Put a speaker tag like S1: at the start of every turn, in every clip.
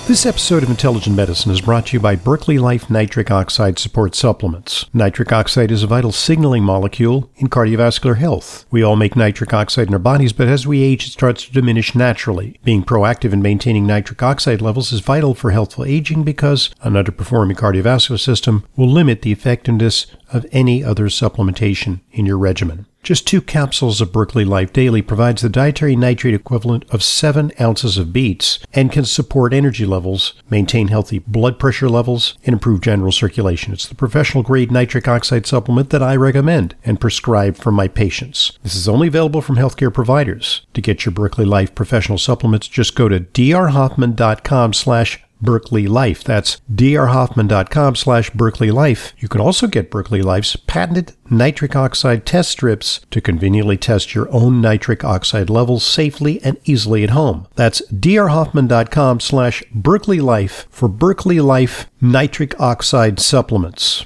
S1: This episode of Intelligent Medicine is brought to you by Berkeley Life Nitric Oxide Support Supplements. Nitric oxide is a vital signaling molecule in cardiovascular health. We all make nitric oxide in our bodies, but as we age, it starts to diminish naturally. Being proactive in maintaining nitric oxide levels is vital for healthful aging because an underperforming cardiovascular system will limit the effectiveness of any other supplementation in your regimen. Just 2 capsules of Berkeley Life Daily provides the dietary nitrate equivalent of 7 ounces of beets and can support energy levels, maintain healthy blood pressure levels, and improve general circulation. It's the professional-grade nitric oxide supplement that I recommend and prescribe for my patients. This is only available from healthcare providers. To get your Berkeley Life professional supplements, just go to drhoffman.com/Berkeley Life. That's drhoffman.com/Berkeley Life. You can also get Berkeley Life's patented nitric oxide test strips to conveniently test your own nitric oxide levels safely and easily at home. That's drhoffman.com/Berkeley Life for Berkeley Life nitric oxide supplements.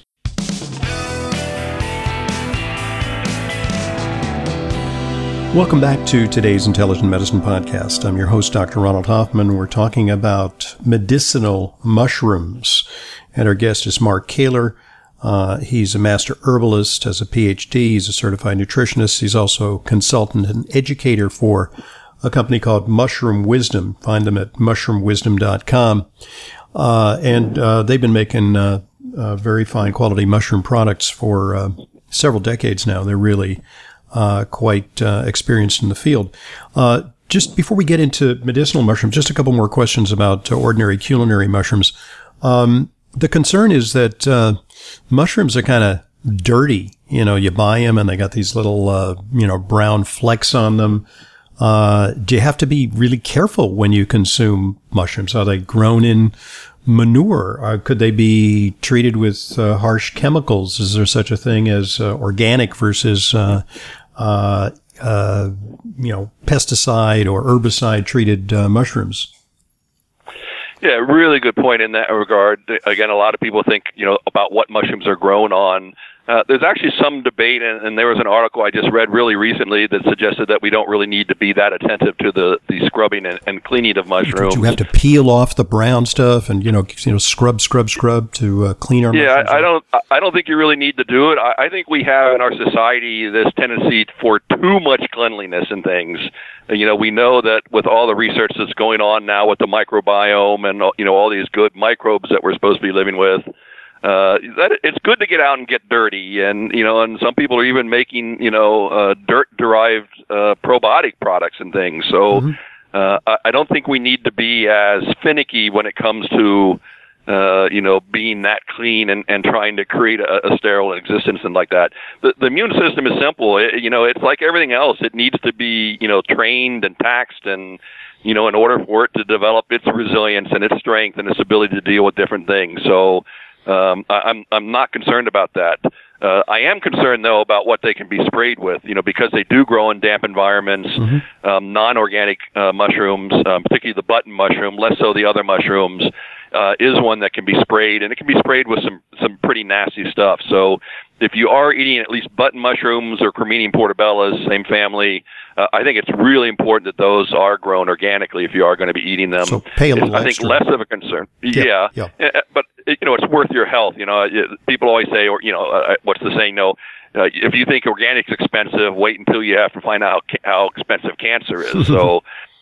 S1: Welcome back to today's Intelligent Medicine Podcast. I'm your host, Dr. Ronald Hoffman. We're talking about medicinal mushrooms, and our guest is Mark Kahler. He's a master herbalist, has a PhD. He's a certified nutritionist. He's also a consultant and educator for a company called Mushroom Wisdom. Find them at mushroomwisdom.com. They've been making very fine quality mushroom products for several decades now. They're really quite experienced in the field. Just before we get into medicinal mushrooms, just a couple more questions about ordinary culinary mushrooms. The concern is that mushrooms are kind of dirty. You know, you buy them and they got these little, brown flecks on them. Do you have to be really careful when you consume mushrooms? Are they grown in manure? Or could they be treated with harsh chemicals? Is there such a thing as organic versus pesticide or herbicide treated mushrooms?
S2: Yeah, really good point in that regard. Again, a lot of people think, about what mushrooms are grown on. There's actually some debate, and there was an article I just read really recently that suggested that we don't really need to be that attentive to the scrubbing and cleaning of mushrooms.
S1: Do you have to peel off the brown stuff and scrub to clean our mushrooms?
S2: Yeah, I don't think you really need to do it. I think we have in our society this tendency for too much cleanliness in things. We know that with all the research that's going on now with the microbiome and all these good microbes that we're supposed to be living with. That it's good to get out and get dirty, and some people are even making dirt-derived probiotic products and things. So I don't think we need to be as finicky when it comes to being that clean and trying to create a sterile existence and like that. The immune system is simple. It's like everything else. It needs to be trained and taxed and in order for it to develop its resilience and its strength and its ability to deal with different things. So. I'm not concerned about that. I am concerned, though, about what they can be sprayed with, because they do grow in damp environments. Non-organic mushrooms, particularly the button mushroom, less so the other mushrooms, is one that can be sprayed, and it can be sprayed with some pretty nasty stuff. So if you are eating at least button mushrooms or Creminium portabellas, same family, I think it's really important that those are grown organically if you are going to be eating them.
S1: So pay a little
S2: I think
S1: extra.
S2: Less of a concern. Yeah. But it's worth your health. People always say, what's the saying? No, if you think organic's expensive, wait until you have to find out how expensive cancer is. So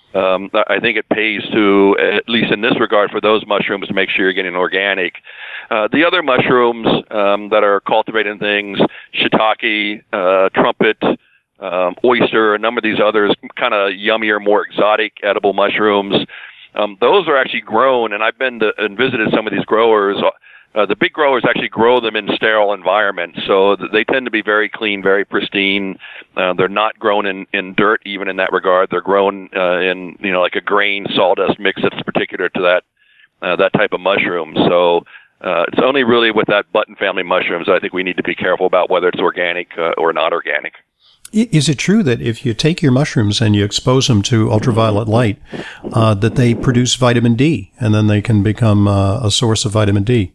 S2: I think it pays to, at least in this regard, for those mushrooms to make sure you're getting organic. The other mushrooms that are cultivated in things, shiitake, trumpet, oyster, a number of these others, kind of yummier, more exotic edible mushrooms. Those are actually grown, and I've been and visited some of these growers. The big growers actually grow them in sterile environments, so they tend to be very clean, very pristine. They're not grown in dirt, even in that regard. They're grown in like a grain sawdust mix that's particular to that type of mushroom. So it's only really with that button family mushrooms I think we need to be careful about whether it's organic or not organic.
S1: Is it true that if you take your mushrooms and you expose them to ultraviolet light, that they produce vitamin D, and then they can become a source of vitamin D?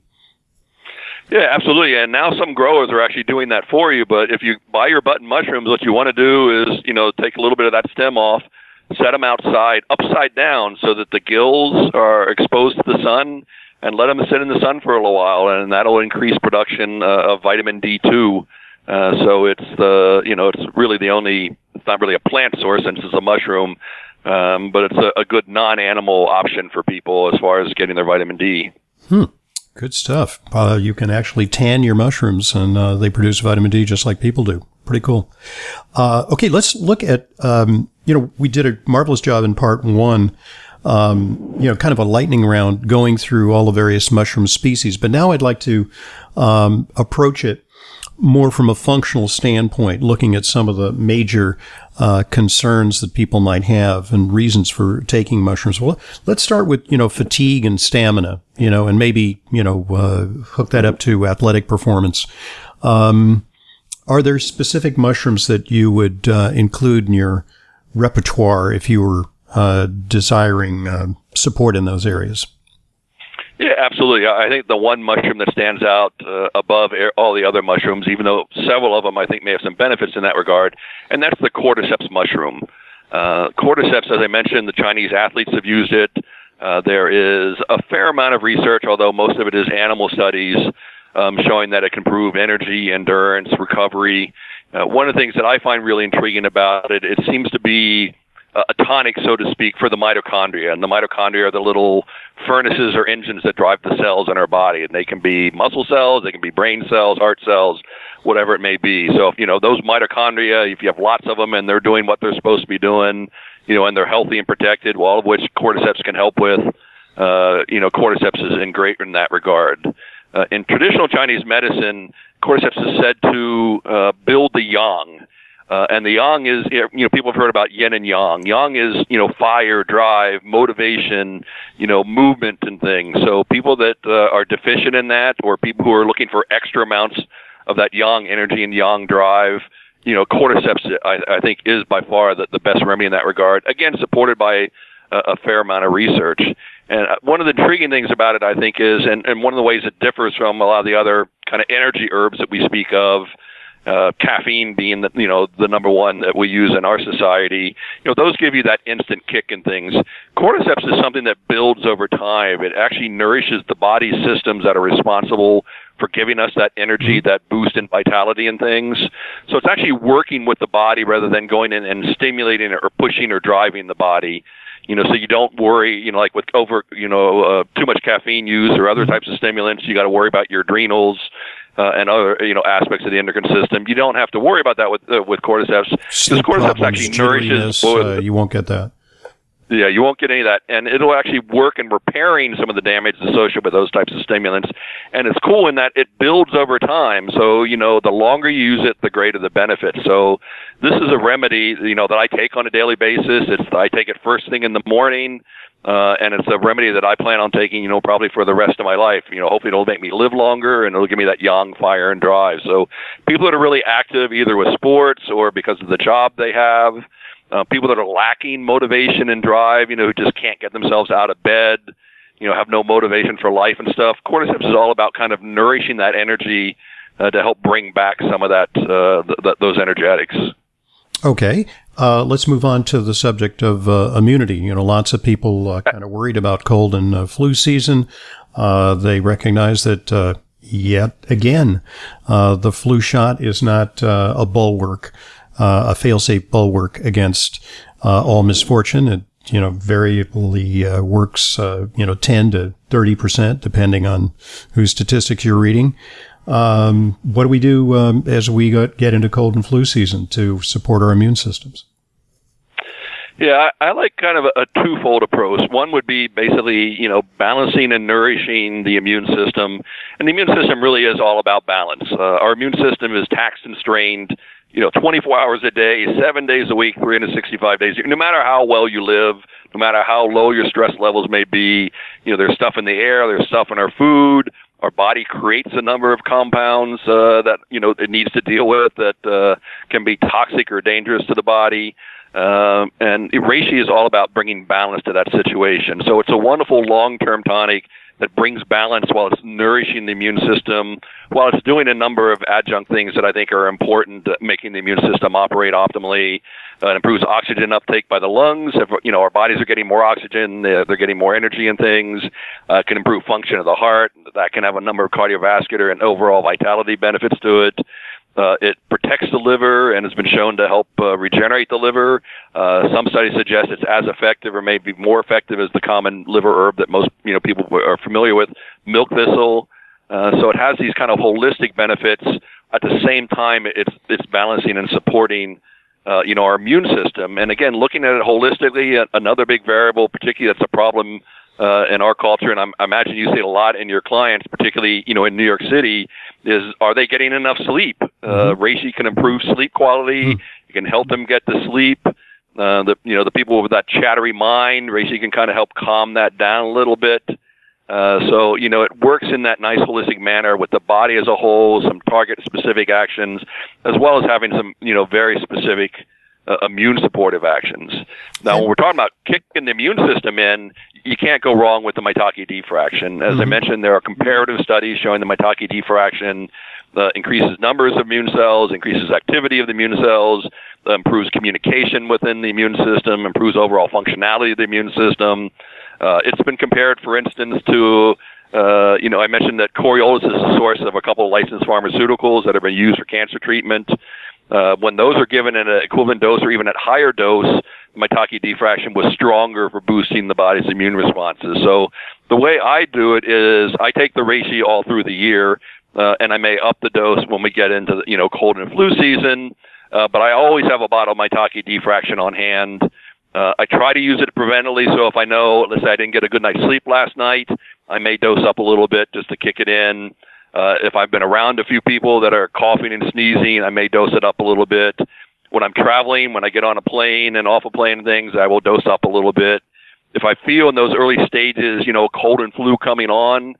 S2: Yeah, absolutely. And now some growers are actually doing that for you. But if you buy your button mushrooms, what you want to do is, take a little bit of that stem off set them outside, upside down, so that the gills are exposed to the sun, and let them sit in the sun for a little while, and that'll increase production of vitamin D2. So it's it's really the only, it's not really a plant source since it's a mushroom, but it's a good non-animal option for people as far as getting their vitamin D.
S1: Good stuff. You can actually tan your mushrooms, and they produce vitamin D just like people do. Pretty cool. Okay, let's look at, we did a marvelous job in part one, kind of a lightning round going through all the various mushroom species. But now I'd like to approach it more from a functional standpoint, looking at some of the major concerns that people might have and reasons for taking mushrooms. Well, let's start with, fatigue and stamina, and maybe, hook that up to athletic performance. Are there specific mushrooms that you would include in your repertoire if you were desiring support in those areas?
S2: Yeah, absolutely. I think the one mushroom that stands out above all the other mushrooms, even though several of them I think may have some benefits in that regard, and that's the cordyceps mushroom. Cordyceps, as I mentioned, the Chinese athletes have used it. There is a fair amount of research, although most of it is animal studies, showing that it can improve energy, endurance, recovery. One of the things that I find really intriguing about it, it seems to be a tonic, so to speak, for the mitochondria. And the mitochondria are the little furnaces or engines that drive the cells in our body. And they can be muscle cells, they can be brain cells, heart cells, whatever it may be. So, those mitochondria, if you have lots of them and they're doing what they're supposed to be doing, and they're healthy and protected, all of which cordyceps can help with, cordyceps is great in that regard. In traditional Chinese medicine, cordyceps is said to build the yang. And the yang is, people have heard about yin and yang. Yang is, fire, drive, motivation, movement and things. So people that are deficient in that, or people who are looking for extra amounts of that yang energy and yang drive, cordyceps, I think, is by far the best remedy in that regard. Again, supported by a fair amount of research. And one of the intriguing things about it, I think, is, and one of the ways it differs from a lot of the other kind of energy herbs that we speak of, caffeine being the number one that we use in our society, those give you that instant kick and things. Cordyceps is something that builds over time. It actually nourishes the body's systems that are responsible for giving us that energy, that boost in vitality and things. So it's actually working with the body rather than going in and stimulating it or pushing or driving the body. So you don't worry, like with too much caffeine use or other types of stimulants, you got to worry about your adrenals and other, aspects of the endocrine system. You don't have to worry about that with cordyceps. Because cordyceps actually nourishes.
S1: You won't get that.
S2: Yeah, you won't get any of that. And it'll actually work in repairing some of the damage associated with those types of stimulants. And it's cool in that it builds over time. So, the longer you use it, the greater the benefit. So this is a remedy, that I take on a daily basis. I take it first thing in the morning. And it's a remedy that I plan on taking, probably for the rest of my life. Hopefully it'll make me live longer and it'll give me that yang, fire, and drive. So people that are really active, either with sports or because of the job they have, people that are lacking motivation and drive, who just can't get themselves out of bed, have no motivation for life and stuff. Cordyceps is all about kind of nourishing that energy to help bring back some of that, those energetics.
S1: Okay. Let's move on to the subject of immunity. Lots of people kind of worried about cold and flu season. They recognize that yet again, the flu shot is not a bulwark, a fail-safe bulwark against all misfortune. It variably works 10 to 30%, depending on whose statistics you're reading. What do we do as we get into cold and flu season to support our immune systems?
S2: Yeah, I like kind of a twofold approach. One would be basically, balancing and nourishing the immune system. And the immune system really is all about balance. Our immune system is taxed and strained, 24 hours a day, 7 days a week, 365 days. No matter how well you live, no matter how low your stress levels may be, there's stuff in the air, there's stuff in our food. Our body creates a number of compounds that, it needs to deal with that can be toxic or dangerous to the body. And reishi is all about bringing balance to that situation. So it's a wonderful long-term tonic, that brings balance while it's nourishing the immune system, while it's doing a number of adjunct things that I think are important, making the immune system operate optimally. It improves oxygen uptake by the lungs. If, our bodies are getting more oxygen, they're getting more energy and things. Can improve function of the heart. That can have a number of cardiovascular and overall vitality benefits to it. It protects the liver and has been shown to help regenerate the liver. Some studies suggest it's as effective or maybe more effective as the common liver herb that most people are familiar with, milk thistle. So it has these kind of holistic benefits. At the same time, it's balancing and supporting our immune system. And again, looking at it holistically, another big variable, particularly that's a problem in our culture, and I imagine you see it a lot in your clients, particularly in New York City, is are they getting enough sleep? Reishi can improve sleep quality. It can help them get to sleep. The people with that chattery mind, Reishi can kind of help calm that down a little bit. So it works in that nice holistic manner with the body as a whole, some target-specific actions, as well as having some very specific immune supportive actions. Now, when we're talking about kicking the immune system in, you can't go wrong with the Maitake D fraction. As I mentioned, there are comparative studies showing the Maitake D fraction increases numbers of immune cells, increases activity of the immune cells, improves communication within the immune system, improves overall functionality of the immune system. It's been compared, for instance, to I mentioned that Coriolis is a source of a couple of licensed pharmaceuticals that have been used for cancer treatment. When those are given at an equivalent dose or even at higher dose, Maitake D fraction was stronger for boosting the body's immune responses. So the way I do it is I take the reishi all through the year, and I may up the dose when we get into the, cold and flu season. But I always have a bottle of Maitake D fraction on hand. I try to use it preventatively, so if I know, let's say I didn't get a good night's sleep last night, I may dose up a little bit just to kick it in. If I've been around a few people that are coughing and sneezing, I may dose it up a little bit. When I'm traveling, when I get on a plane and off a plane and things, I will dose up a little bit. If I feel in those early stages, cold and flu coming on,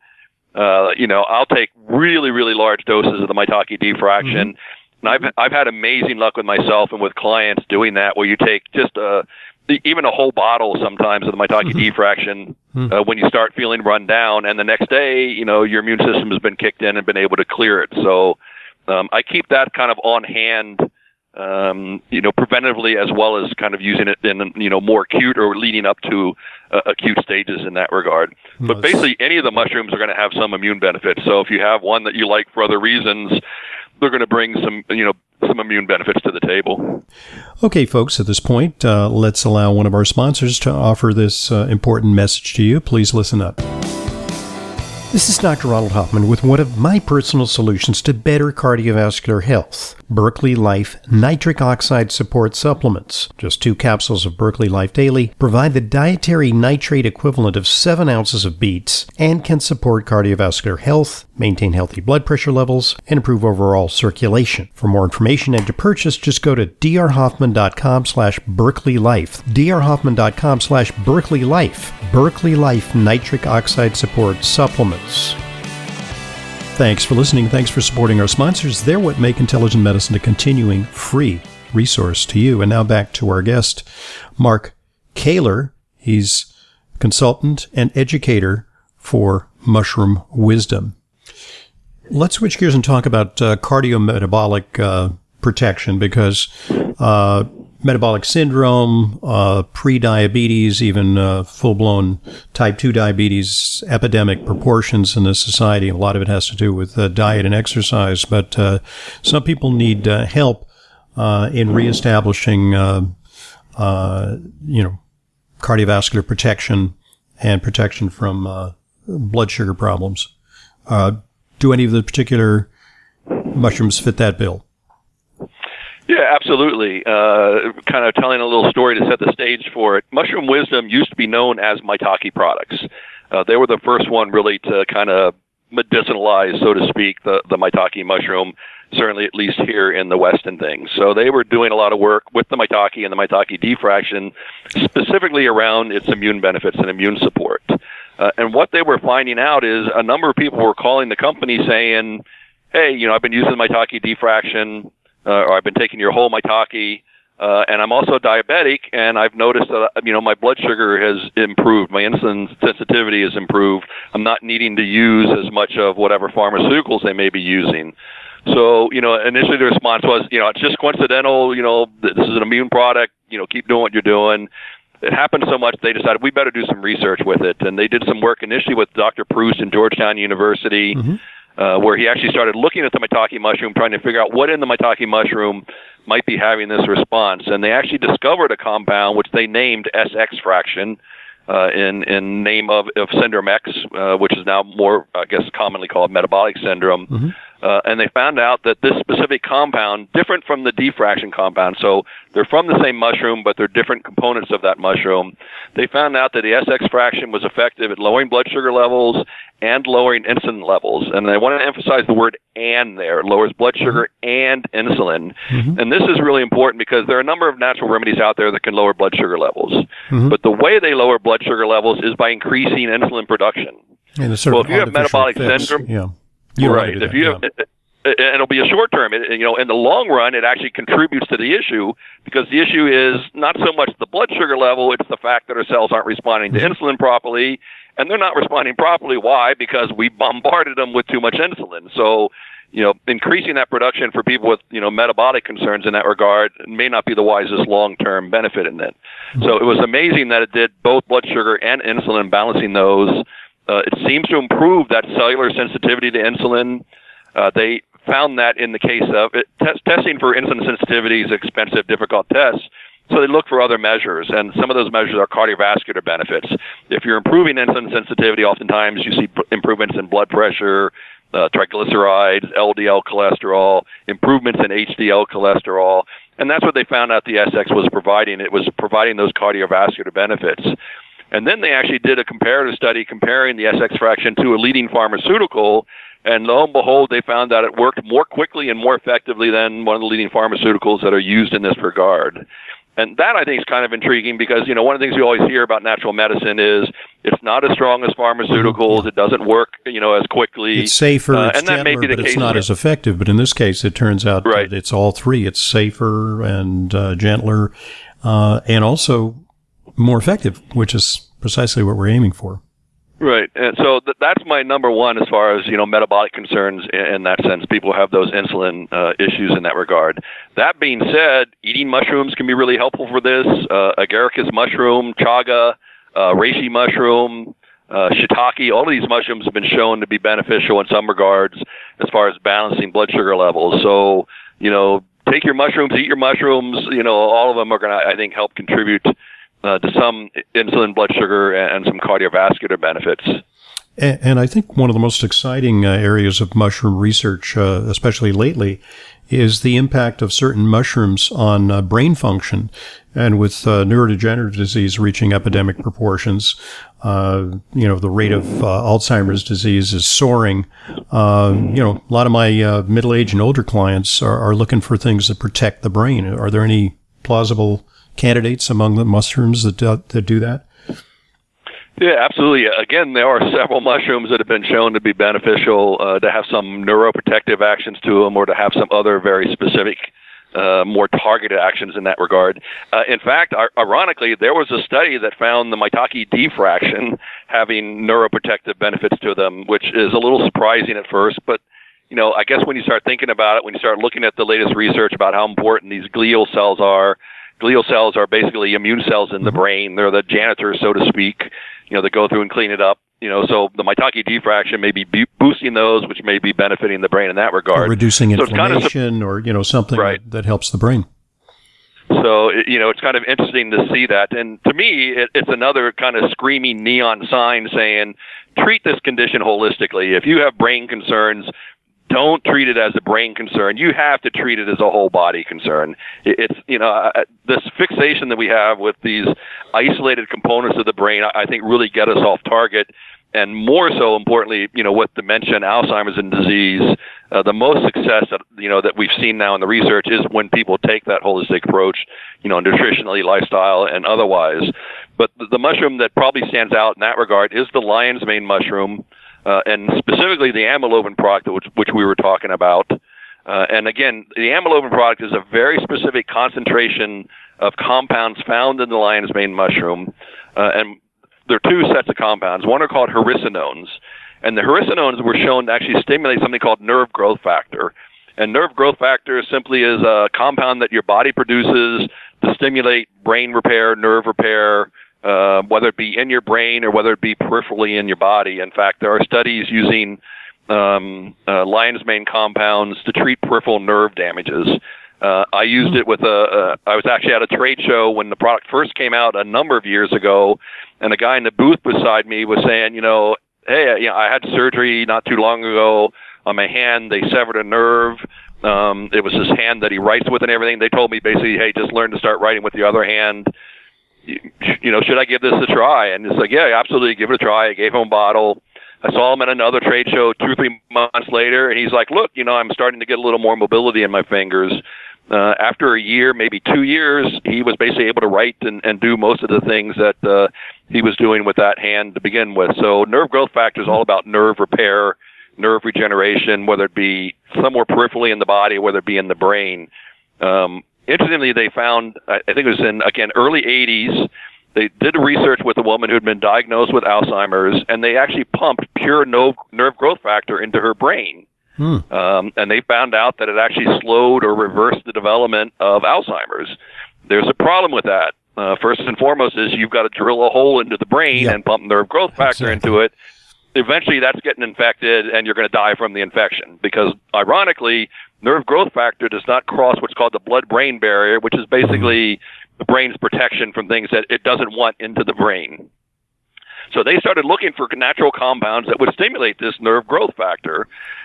S2: I'll take really, really large doses of the Maitake D fraction. And I've had amazing luck with myself and with clients doing that, where you take just even a whole bottle sometimes of the Maitake D fraction when you start feeling run down, and the next day, your immune system has been kicked in and been able to clear it. So I keep that kind of on hand, preventively, as well as kind of using it in, more acute or leading up to acute stages in that regard. But basically, any of the mushrooms are going to have some immune benefits. So if you have one that you like for other reasons, they're going to bring some immune benefits to the table.
S1: Okay, folks, at this point, let's allow one of our sponsors to offer this important message to you. Please listen up. This is Dr. Ronald Hoffman with one of my personal solutions to better cardiovascular health, Berkeley Life Nitric Oxide Support Supplements. Just 2 capsules of Berkeley Life Daily provide the dietary nitrate equivalent of 7 ounces of beets and can support cardiovascular health, maintain healthy blood pressure levels, and improve overall circulation. For more information and to purchase, just go to drhoffman.com/BerkeleyLife. drhoffman.com/BerkeleyLife. Berkeley Life Nitric Oxide Support Supplements. Thanks for listening. Thanks for supporting our sponsors. They're what make Intelligent Medicine a continuing free resource to you. And now back to our guest, Mark Kahler. He's consultant and educator for Mushroom Wisdom. Let's switch gears and talk about cardiometabolic protection, because metabolic syndrome, pre-diabetes, even full-blown type 2 diabetes, epidemic proportions in this society. A lot of it has to do with diet and exercise, but some people need help in reestablishing, cardiovascular protection and protection from blood sugar problems. Do any of the particular mushrooms fit that bill?
S2: Yeah, absolutely. Kind of telling a little story to set the stage for it. Mushroom Wisdom used to be known as Maitake products. They were the first one really to kind of medicinalize, so to speak, the Maitake mushroom, certainly at least here in the West and things. So they were doing a lot of work with the Maitake and the Maitake D fraction, specifically around its immune benefits and immune support. And what they were finding out is a number of people were calling the company saying, hey, I've been using the Maitake D fraction, or I've been taking your whole Maitake, And I'm also diabetic, and I've noticed that, my blood sugar has improved. My insulin sensitivity has improved. I'm not needing to use as much of whatever pharmaceuticals they may be using. So, initially the response was, it's just coincidental, this is an immune product, keep doing what you're doing. It happened so much, they decided we better do some research with it. And they did some work initially with Dr. Proust in Georgetown University, where he actually started looking at the maitake mushroom, trying to figure out what in the maitake mushroom might be having this response. And they actually discovered a compound which they named SX fraction in name of syndrome X, which is now more, I guess, commonly called metabolic syndrome. And they found out that this specific compound, different from the D fraction compound, so they're from the same mushroom, but they're different components of that mushroom. They found out that the SX fraction was effective at lowering blood sugar levels and lowering insulin levels. And I want to emphasize the word "and" there. It lowers blood sugar and insulin. And this is really important because there are a number of natural remedies out there that can lower blood sugar levels. But the way they lower blood sugar levels is by increasing insulin production.
S1: And well,
S2: if you have metabolic syndrome, right? If you have, it'll be a short term. In the long run, it actually contributes to the issue because the issue is not so much the blood sugar level; it's the fact that our cells aren't responding to insulin properly, and they're not responding properly. Why? Because we bombarded them with too much insulin. So, increasing that production for people with metabolic concerns in that regard may not be the wisest long term benefit in it. So it was amazing that it did both blood sugar and insulin, balancing those. It seems to improve that cellular sensitivity to insulin. They found that in the case of testing for insulin sensitivity is expensive, difficult tests. So they look for other measures, and some of those measures are cardiovascular benefits. If you're improving insulin sensitivity, oftentimes you see improvements in blood pressure, triglycerides, LDL cholesterol, improvements in HDL cholesterol. And that's what they found out the SX was providing. It was providing those cardiovascular benefits. And then they actually did a comparative study comparing the SX fraction to a leading pharmaceutical, and lo and behold, they found that it worked more quickly and more effectively than one of the leading pharmaceuticals that are used in this regard. And that, I think, is kind of intriguing because, one of the things we always hear about natural medicine is it's not as strong as pharmaceuticals. It doesn't work, as quickly.
S1: It's safer, it's
S2: and that
S1: gentler,
S2: may be the
S1: but
S2: case
S1: it's not as effective. But in this case, it turns out that it's all three. It's safer and gentler and also more effective, which is precisely what we're aiming for.
S2: Right. And so that's my number one as far as, metabolic concerns in that sense. People have those insulin issues in that regard. That being said, eating mushrooms can be really helpful for this. Agaricus mushroom, chaga, reishi mushroom, shiitake, all of these mushrooms have been shown to be beneficial in some regards as far as balancing blood sugar levels. So, take your mushrooms, eat your mushrooms, all of them are going to, I think, help contribute to some insulin, blood sugar, and some cardiovascular benefits.
S1: And I think one of the most exciting areas of mushroom research, especially lately, is the impact of certain mushrooms on brain function. And with neurodegenerative disease reaching epidemic proportions, the rate of Alzheimer's disease is soaring. A lot of my middle-aged and older clients are looking for things that protect the brain. Are there any plausible candidates among the mushrooms that do that?
S2: Yeah, absolutely. Again, there are several mushrooms that have been shown to be beneficial, to have some neuroprotective actions to them or to have some other very specific, more targeted actions in that regard. In fact, ironically, there was a study that found the maitake D fraction having neuroprotective benefits to them, which is a little surprising at first, but I guess when you start thinking about it, when you start looking at the latest research about how important these glial cells are basically immune cells in the brain. They're the janitors, so to speak, that go through and clean it up. So the maitake D fraction may be boosting those, which may be benefiting the brain in that regard.
S1: Or reducing inflammation or, something that helps the brain.
S2: So, it's kind of interesting to see that. And to me, it's another kind of screaming neon sign saying, treat this condition holistically. If you have brain concerns, don't treat it as a brain concern. You have to treat it as a whole body concern. It's, this fixation that we have with these isolated components of the brain, I think really get us off target. And more so importantly, with dementia and Alzheimer's and disease, the most success that we've seen now in the research is when people take that holistic approach, nutritionally, lifestyle, and otherwise. But the mushroom that probably stands out in that regard is the lion's mane mushroom. And specifically the amylovin product, which we were talking about. And again, the amylobin product is a very specific concentration of compounds found in the lion's mane mushroom. And there are two sets of compounds. One are called hericenones. And the hericenones were shown to actually stimulate something called nerve growth factor. And nerve growth factor simply is a compound that your body produces to stimulate brain repair, nerve repair, whether it be in your brain or whether it be peripherally in your body. In fact, there are studies using lion's mane compounds to treat peripheral nerve damages. I used it with I was actually at a trade show when the product first came out a number of years ago, and a guy in the booth beside me was saying, hey, I had surgery not too long ago on my hand. They severed a nerve. It was his hand that he writes with and everything. They told me basically, hey, just learn to start writing with the other hand. Should I give this a try? And it's like, yeah, absolutely, give it a try. I gave him a bottle. I saw him at another trade show 2 or 3 months later, and he's like, look, I'm starting to get a little more mobility in my fingers. After a year, maybe 2 years, he was basically able to write and do most of the things that he was doing with that hand to begin with. So nerve growth factor is all about nerve repair, nerve regeneration, whether it be somewhere peripherally in the body, whether it be in the brain. Interestingly, they found, I think it was in, again, early 80s, they did research with a woman who had been diagnosed with Alzheimer's, and they actually pumped pure nerve growth factor into her brain. And they found out that it actually slowed or reversed the development of Alzheimer's. There's a problem with that. First and foremost is you've got to drill a hole into the brain and pump nerve growth factor into it. Eventually that's getting infected and you're going to die from the infection because, ironically, nerve growth factor does not cross what's called the blood-brain barrier, which is basically the brain's protection from things that it doesn't want into the brain. So they started looking for natural compounds that would stimulate this nerve growth factor.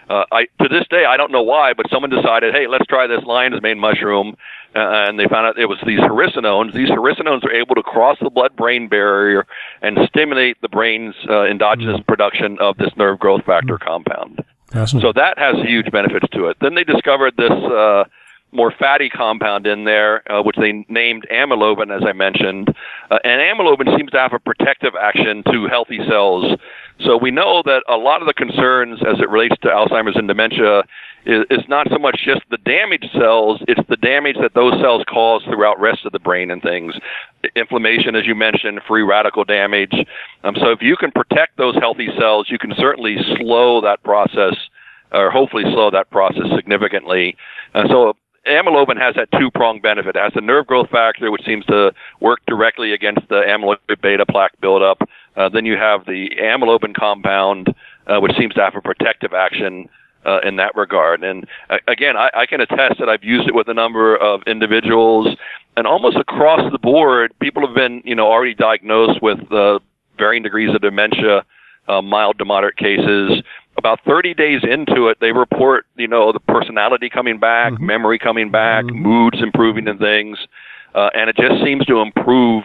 S2: To this day, I don't know why, but someone decided, hey, let's try this lion's mane mushroom, and they found out it was these hericenones. These hericenones are able to cross the blood-brain barrier and stimulate the brain's endogenous production of this nerve growth factor compound. So that has huge benefits to it. Then they discovered this more fatty compound in there, which they named amylobin, as I mentioned. And amylobin seems to have a protective action to healthy cells. So we know that a lot of the concerns as it relates to Alzheimer's and dementia is not so much just the damaged cells, it's the damage that those cells cause throughout the rest of the brain and things. Inflammation, as you mentioned, free radical damage. So if you can protect those healthy cells, you can certainly slow that process, or hopefully slow that process significantly. So amylobin has that two-pronged benefit. It has the nerve growth factor, which seems to work directly against the amyloid beta plaque buildup. Then you have the amylobin compound, which seems to have a protective action in that regard. And again, I can attest that I've used it with a number of individuals, and almost across the board, people have been, already diagnosed with varying degrees of dementia, mild to moderate cases. About 30 days into it, they report, the personality coming back, memory coming back, moods improving and things. And it just seems to improve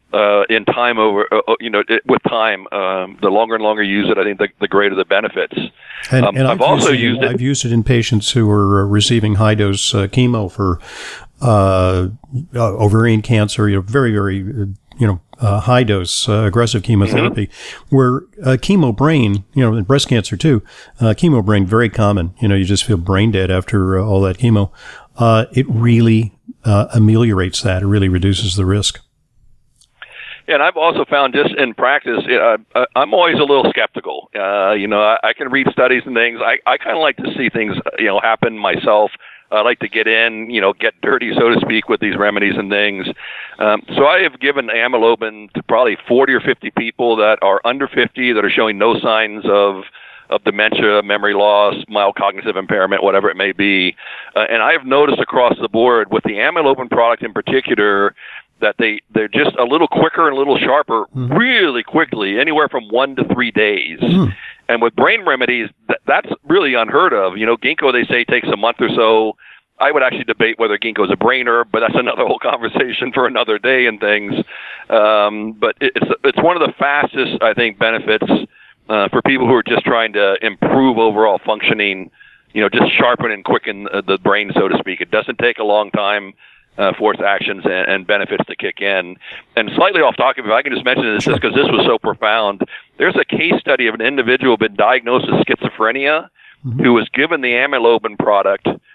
S2: in time with time. The longer and longer you use it, I think the greater the benefits.
S1: And I've also used it. I've used it in patients who are receiving high-dose chemo for ovarian cancer, very, very high dose aggressive chemotherapy, where chemo brain, in breast cancer too, chemo brain, very common. You just feel brain dead after all that chemo. It really ameliorates that. It really reduces the risk.
S2: Yeah, and I've also found just in practice, I'm always a little skeptical. I can read studies and things. I kind of like to see things, happen myself. I like to get in, get dirty, so to speak, with these remedies and things. So I have given amylobin to probably 40 or 50 people that are under 50 that are showing no signs of dementia, memory loss, mild cognitive impairment, whatever it may be. And I have noticed across the board with the amylobin product in particular that they're just a little quicker and a little sharper really quickly, anywhere from 1 to 3 days. And with brain remedies, that's really unheard of. Ginkgo, they say, takes a month or so. I would actually debate whether ginkgo is a brain herb, but that's another whole conversation for another day and things. But it's one of the fastest, I think, benefits for people who are just trying to improve overall functioning, just sharpen and quicken the brain, so to speak. It doesn't take a long time for its actions and benefits to kick in. And slightly off topic, if I can just mention this, just because this was so profound, there's a case study of an individual who had been diagnosed with schizophrenia who was given the amylobin product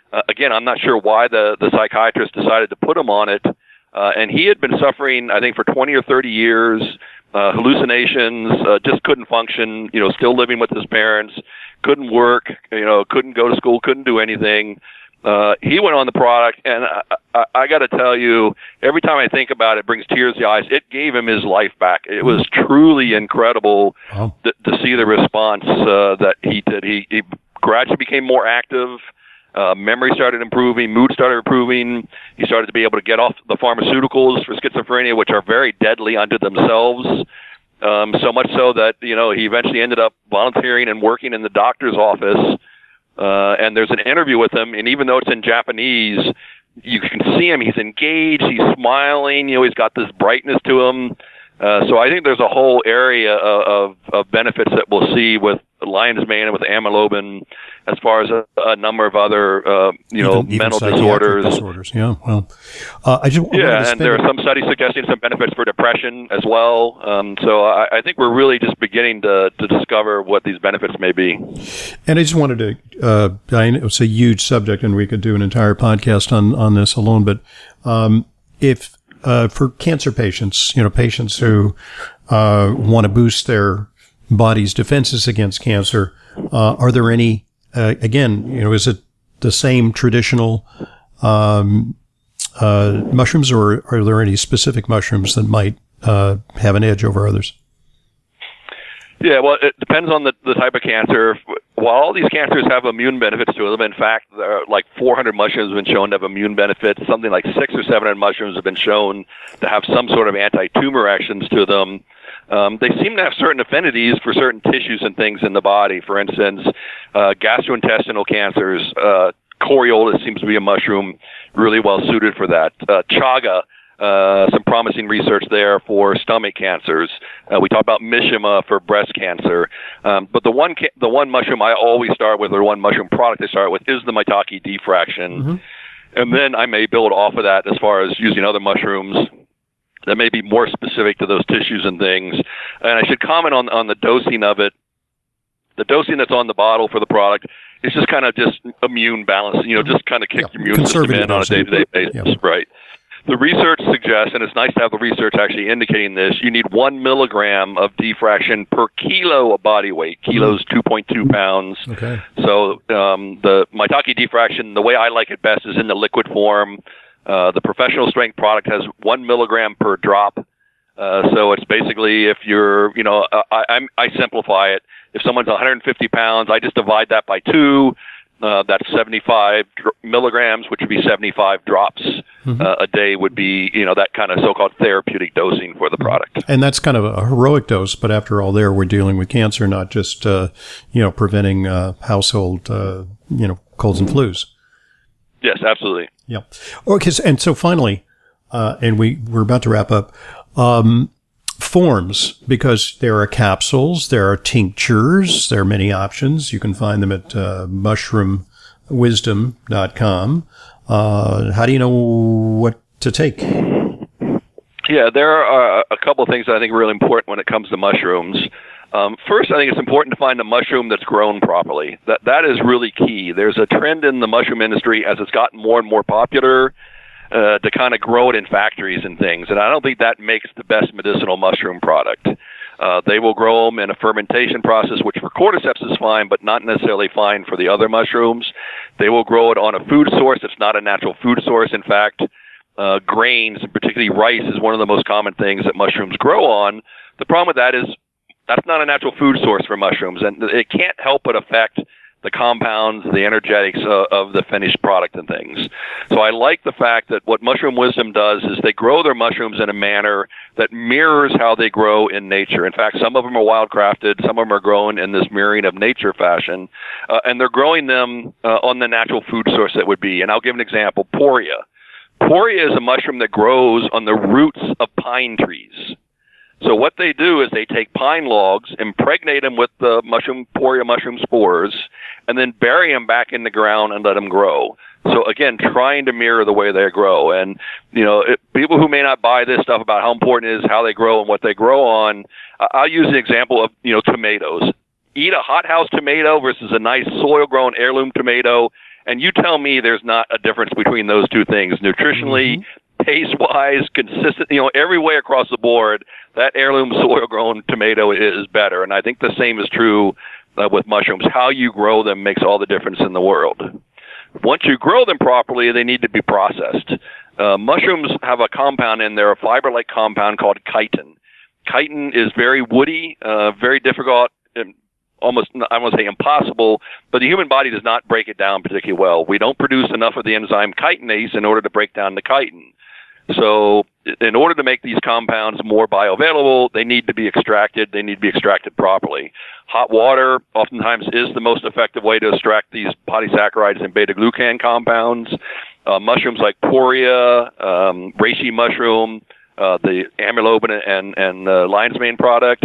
S2: Again, I'm not sure why the psychiatrist decided to put him on it. And he had been suffering, I think, for 20 or 30 years, hallucinations, just couldn't function, still living with his parents, couldn't work, couldn't go to school, couldn't do anything. He went on the product, and I got to tell you, every time I think about it, it brings tears to the eyes. It gave him his life back. It was truly incredible to see the response that he did. He gradually became more active. Memory started improving, mood started improving. He started to be able to get off the pharmaceuticals for schizophrenia, which are very deadly unto themselves. So much so that, he eventually ended up volunteering and working in the doctor's office. And there's an interview with him, and even though it's in Japanese, you can see him. He's engaged. He's smiling. He's got this brightness to him. So I think there's a whole area of benefits that we'll see with Lion's Mane and with amlodipine, as far as a number of other, even mental disorders.
S1: Yeah, well,
S2: and there are some studies suggesting some benefits for depression as well. So I think we're really just beginning to discover what these benefits may be.
S1: And I just wanted to, I know it's a huge subject, and we could do an entire podcast on this alone, but if for cancer patients, patients who want to boost their body's defenses against cancer, are there any, is it the same traditional mushrooms, or are there any specific mushrooms that might have an edge over others?
S2: Yeah, well, it depends on the type of cancer. While all these cancers have immune benefits to them, in fact, there are like 400 mushrooms have been shown to have immune benefits. Something like 600 or 700 mushrooms have been shown to have some sort of anti-tumor actions to them. They seem to have certain affinities for certain tissues and things in the body. For instance, gastrointestinal cancers, Coriolis seems to be a mushroom really well suited for that. Chaga, some promising research there for stomach cancers. We talked about Mishima for breast cancer. But the one mushroom I always start with, or one mushroom product I start with, is the Maitake D-fraction. Mm-hmm. And then I may build off of that as far as using other mushrooms that may be more specific to those tissues and things. And I should comment on the dosing of it. The dosing that's on the bottle for the product is just kind of just immune balance, just kind of kick your immune system in on a day-to-day basis, right? The research suggests, and it's nice to have the research actually indicating this, you need 1 milligram of D-fraction per kilo of body weight. Kilo's 2.2 pounds.
S1: Okay.
S2: So the Maitake D-fraction, the way I like it best, is in the liquid form. The professional strength product has 1 milligram per drop. So it's basically, if you're, I simplify it. If someone's 150 pounds, I just divide that by 2. That's 75 milligrams, which would be 75 drops a day would be, that kind of so-called therapeutic dosing for the product.
S1: And that's kind of a heroic dose, but after all we're dealing with cancer, not just, preventing household, colds and flus.
S2: Yes, absolutely.
S1: Yeah. Okay. And so finally, and we're about to wrap up, forms, because there are capsules, there are tinctures, there are many options. You can find them at mushroomwisdom.com. How do you know what to take?
S2: Yeah, there are a couple of things that I think are really important when it comes to mushrooms. First, I think it's important to find a mushroom that's grown properly. That is really key. There's a trend in the mushroom industry as it's gotten more and more popular to kind of grow it in factories and things. And I don't think that makes the best medicinal mushroom product. They will grow them in a fermentation process, which for cordyceps is fine, but not necessarily fine for the other mushrooms. They will grow it on a food source that's not a natural food source. In fact, grains, particularly rice, is one of the most common things that mushrooms grow on. The problem with that is that's not a natural food source for mushrooms, and it can't help but affect the compounds, the energetics of the finished product and things. So I like the fact that what Mushroom Wisdom does is they grow their mushrooms in a manner that mirrors how they grow in nature. In fact, some of them are wildcrafted, some of them are grown in this mirroring of nature fashion, and they're growing them on the natural food source that would be. And I'll give an example, Poria. Poria is a mushroom that grows on the roots of pine trees. So what they do is they take pine logs, impregnate them with the Poria mushroom spores, and then bury them back in the ground and let them grow. So again, trying to mirror the way they grow. And, people who may not buy this stuff about how important it is how they grow and what they grow on, I'll use the example of, tomatoes. Eat a hothouse tomato versus a nice soil-grown heirloom tomato, And you tell me there's not a difference between those two things, nutritionally, taste-wise, consistent, every way across the board, that heirloom soil-grown tomato is better. And I think the same is true with mushrooms. How you grow them makes all the difference in the world. Once you grow them properly, they need to be processed. Mushrooms have a compound in there, a fiber-like compound called chitin. Chitin is very woody, very difficult, and almost, I won't say impossible, but the human body does not break it down particularly well. We don't produce enough of the enzyme chitinase in order to break down the chitin. So in order to make these compounds more bioavailable, they need to be extracted. They need to be extracted properly. Hot water oftentimes is the most effective way to extract these polysaccharides and beta-glucan compounds. Mushrooms like poria, reishi mushroom, the amylobin and lion's mane product,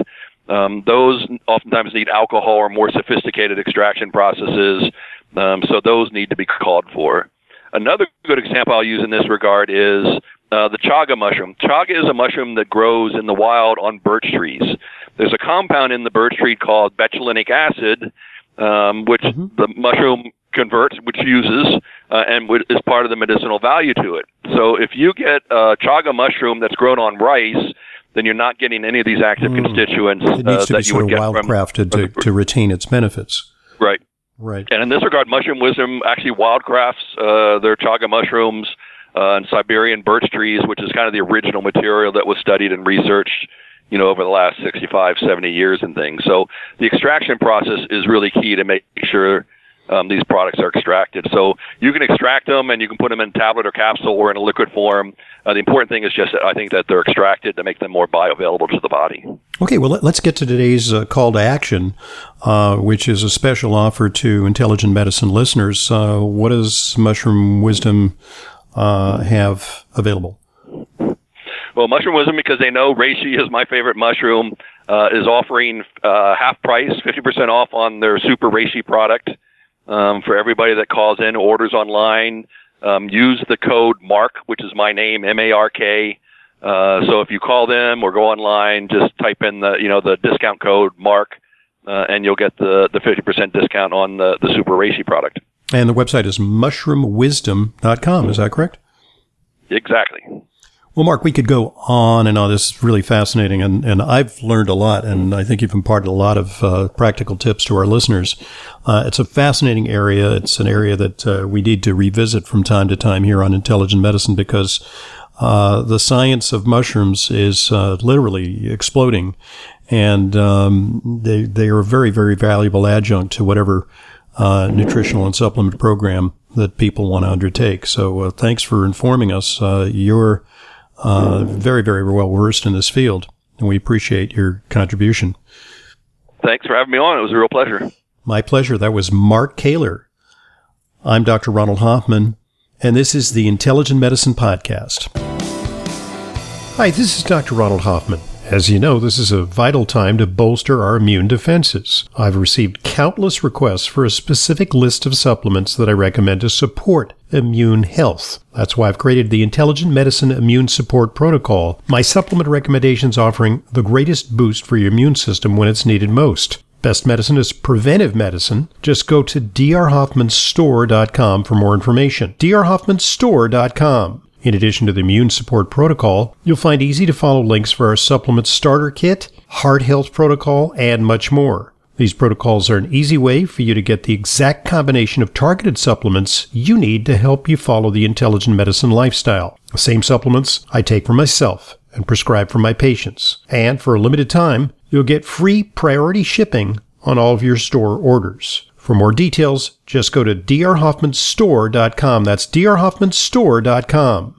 S2: those oftentimes need alcohol or more sophisticated extraction processes, so those need to be called for. Another good example I'll use in this regard is the chaga mushroom. Chaga is a mushroom that grows in the wild on birch trees. There's a compound in the birch tree called betulinic acid, which the mushroom converts, which uses, and is part of the medicinal value to it. So if you get a chaga mushroom that's grown on rice, then you're not getting any of these active constituents
S1: it needs to
S2: that
S1: be
S2: you would get from
S1: wildcrafted to retain its benefits.
S2: Right.
S1: Right.
S2: And in this regard, Mushroom Wisdom actually wildcrafts their chaga mushrooms and Siberian birch trees, which is kind of the original material that was studied and researched, over the last 65, 70 years and things. So the extraction process is really key to make sure these products are extracted. So you can extract them and you can put them in tablet or capsule or in a liquid form. The important thing is just that I think that they're extracted to make them more bioavailable to the body.
S1: Okay, well, let's get to today's call to action, which is a special offer to Intelligent Medicine listeners. What does Mushroom Wisdom have available?
S2: Well, Mushroom Wisdom, because they know reishi is my favorite mushroom, is offering half price, 50% off on their Super Reishi product for everybody that calls in, orders online. Use the code MARK, which is my name, MARK. So if you call them or go online, just type in the discount code MARK, and you'll get the 50% discount on the Super Reishi product.
S1: And the website is mushroomwisdom.com. Is that correct?
S2: Exactly.
S1: Well, Mark, we could go on and on. This is really fascinating, and I've learned a lot, and I think you've imparted a lot of practical tips to our listeners. It's a fascinating area. It's an area that we need to revisit from time to time here on Intelligent Medicine because the science of mushrooms is literally exploding, and they are a very, very valuable adjunct to whatever nutritional and supplement program that people want to undertake. So thanks for informing us. You're very, very well versed in this field, and we appreciate your contribution.
S2: Thanks for having me on. It was a real pleasure.
S1: My pleasure. That was Mark Kaler. I'm Dr. Ronald Hoffman, and this is the Intelligent Medicine Podcast. Hi, this is Dr. Ronald Hoffman. As you know, this is a vital time to bolster our immune defenses. I've received countless requests for a specific list of supplements that I recommend to support immune health. That's why I've created the Intelligent Medicine Immune Support Protocol, my supplement recommendations offering the greatest boost for your immune system when it's needed most. Best medicine is preventive medicine. Just go to drhoffmanstore.com for more information. drhoffmanstore.com. In addition to the Immune Support Protocol, you'll find easy-to-follow links for our Supplement Starter Kit, Heart Health Protocol, and much more. These protocols are an easy way for you to get the exact combination of targeted supplements you need to help you follow the intelligent medicine lifestyle. The same supplements I take for myself and prescribe for my patients. And for a limited time, you'll get free priority shipping on all of your store orders. For more details, just go to drhoffmanstore.com. That's drhoffmanstore.com.